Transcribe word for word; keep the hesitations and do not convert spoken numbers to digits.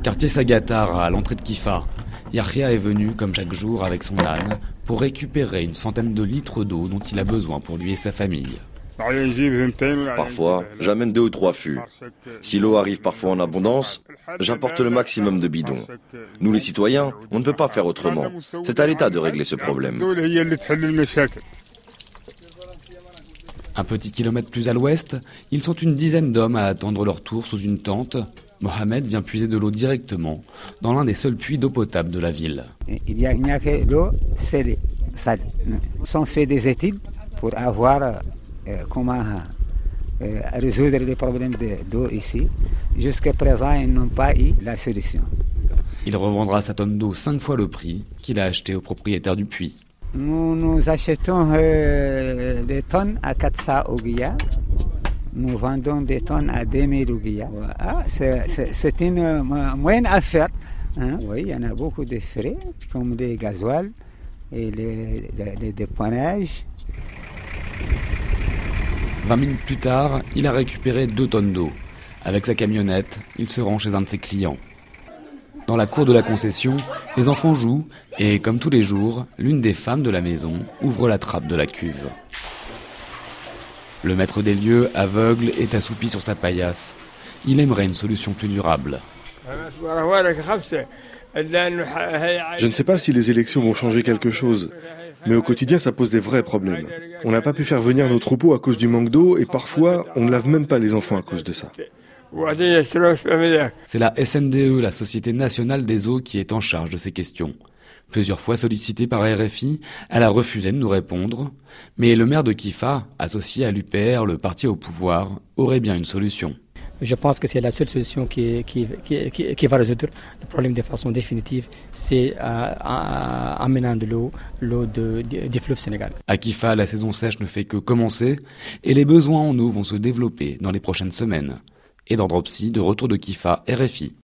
Quartier Sagatar, à l'entrée de Kifa, Yahya est venu, comme chaque jour, avec son âne, pour récupérer une centaine de litres d'eau dont il a besoin pour lui et sa famille. Parfois, j'amène deux ou trois fûts. Si l'eau arrive parfois en abondance, j'apporte le maximum de bidons. Nous les citoyens, on ne peut pas faire autrement. C'est à l'État de régler ce problème. Un petit kilomètre plus à l'ouest, ils sont une dizaine d'hommes à attendre leur tour sous une tente. Mohamed vient puiser de l'eau directement dans l'un des seuls puits d'eau potable de la ville. Il n'y a, il n'y a que l'eau salée. salée. Ils ont fait des études pour avoir euh, comment euh, résoudre les problèmes de, d'eau ici. Jusqu'à présent, ils n'ont pas eu la solution. Il revendra sa tonne d'eau cinq fois le prix qu'il a acheté au propriétaire du puits. Nous, nous achetons euh, des tonnes à quatre cents ouguiya. Nous vendons des tonnes à deux mille ouguiya. Ah, c'est, c'est, c'est une euh, moyenne affaire. Hein? Oui, il y en a beaucoup de frais, comme les gasoil et les, les, les dépannages. Vingt minutes plus tard, il a récupéré deux tonnes d'eau. Avec sa camionnette, il se rend chez un de ses clients. Dans la cour de la concession, les enfants jouent et, comme tous les jours, l'une des femmes de la maison ouvre la trappe de la cuve. Le maître des lieux, aveugle, est assoupi sur sa paillasse. Il aimerait une solution plus durable. Je ne sais pas si les élections vont changer quelque chose, mais au quotidien, ça pose des vrais problèmes. On n'a pas pu faire venir nos troupeaux à cause du manque d'eau et parfois, on ne lave même pas les enfants à cause de ça. C'est la S N D E, la Société nationale des eaux, qui est en charge de ces questions. Plusieurs fois sollicitée par R F I, elle a refusé de nous répondre. Mais le maire de Kifa, associé à l'U P R, le parti au pouvoir, aurait bien une solution. Je pense que c'est la seule solution qui, qui, qui, qui, qui va résoudre le problème de façon définitive, c'est euh, amenant de l'eau, l'eau de, de, du fleuve Sénégal. À Kifa, la saison sèche ne fait que commencer et les besoins en eau vont se développer dans les prochaines semaines. Et dans Dropsy, de retour de Kifa, R F I.